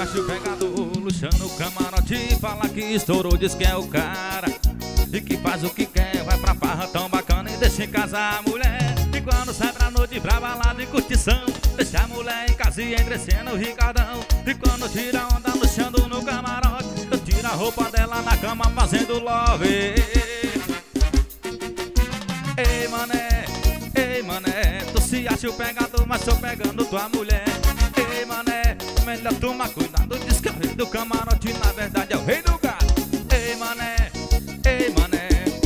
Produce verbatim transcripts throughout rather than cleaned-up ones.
acha o pegador, luxando o camarote, fala que estourou, diz que é o cara e que faz o que quer, vai pra farra tão bacana e deixa em casa a mulher. E quando sai pra noite pra balada e curtição, deixa a mulher em casa e endrecendo o Ricardão. E quando tira onda luxando no camarote, eu tiro a roupa dela na cama fazendo love. Ei mané, ei mané, tu se acha o pegador, mas tô pegando tua mulher. Ei mané, melhor tomar cuidado, diz que é o rei do camarote, na verdade é o rei do gado. Ei mané, ei mané,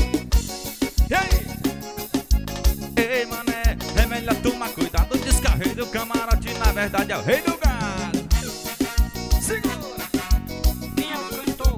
ei, ei mané, é melhor tomar cuidado, diz que é o rei do camarote, na verdade é o rei do gado. Segura! Quem é o cantor?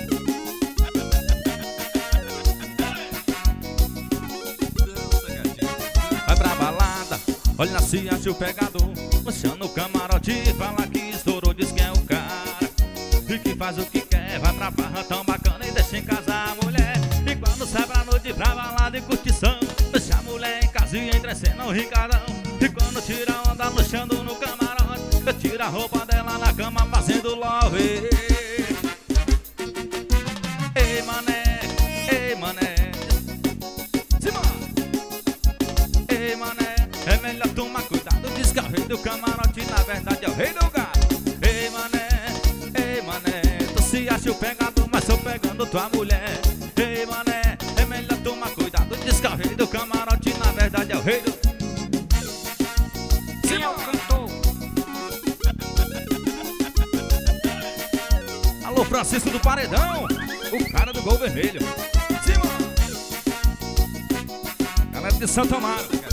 Vai pra balada, olha se acha o pegador, luxando o camarote, fala que estourou, diz que é o cara e que faz o que quer, vai pra farra tão bacana e deixa em casa a mulher. E quando sai pra noite pra balada e curtição, deixa a mulher em casa e entrecendo o Ricardão. E quando tira onda luxando no camarote, eu tiro a roupa dela na cama fazendo love. Ei mané, ei mané, ei mané, é melhor tomar cuidado, diz que é o rei do camarote, na verdade é o rei do gado. Ei mané, ei mané, tu se acha o pegador, mas tô pegando tua mulher. Ei mané, é melhor tomar cuidado, diz que é o rei do camarote, na verdade é o rei do... Quem é o cantor? Alô Francisco do Paredão, o cara do gol vermelho. Simão, galera de Santo Amaro.